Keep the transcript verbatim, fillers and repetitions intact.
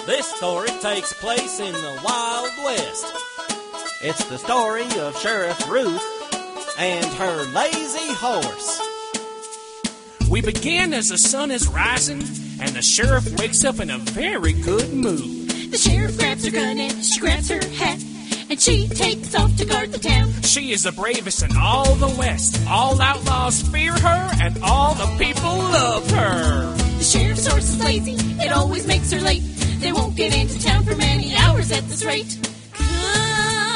This story takes place in the Wild West. It's the story of Sheriff Ruth and her lazy horse. We begin as the sun is rising, and the sheriff wakes up in a very good mood. The sheriff grabs her gun and she grabs her hat, and she takes off to guard the town. She is the bravest in all the West. All outlaws fear her, and all the people love her. The sheriff's horse is lazy, it always makes her late. They won't get into town for many hours at this rate. Come